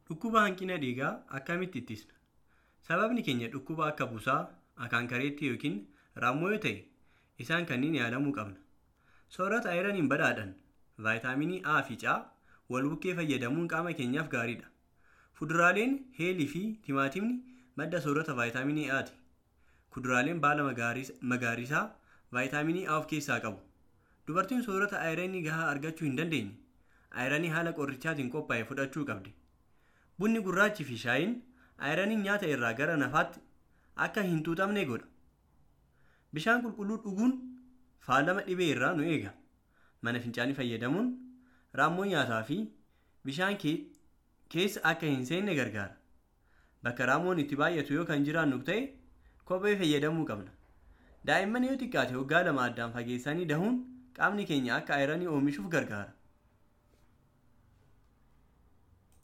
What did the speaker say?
Dhukkuba hanqina dhiigaa akkamitti ittisna? Sababni keenya dhukkuba akka busaa, akaankareettii yookiin raammoo yoo ta'e, isaan kanneen yaalamuu qabna. Soorata ayiraniin badhaadhan, vaayitaaminii A fi C wal bukkee fayyadamuun qaama keenyaaf gaariidha. Fuduraaleen heelii fi timaatimni madda soorata vaayitaaminii A'ti. Kuduraaleen baala magariisaa vaayitaaminii A of keessaa qabu. Dubartiin soorata ayiranii gahaa argachuu hin dandeenye, ayiranii haala qorichaatiin qophaa'e fudhachuu qabdi. Bunni gurraachi fi shaayiin ayiranii nyaata irraa gara nafaatti akka hin tuutamne godha. Bishaan qulqulluu dhuguun faalama dhibee irraa nu eega. Mana fincaanii fayyadamuun raammoo nyaataa fi bishaan keessa akka hin seenne gargaara. Bakka raammoon itti baay'atu yoo kan jiraannu ta'e kophee fayyadamuu qabna. Daa'imman yoo xiqqaate waggaa 2 addaan fageessanii dahuun qaamni keenya akka ayiranii oomishuuf gargaara.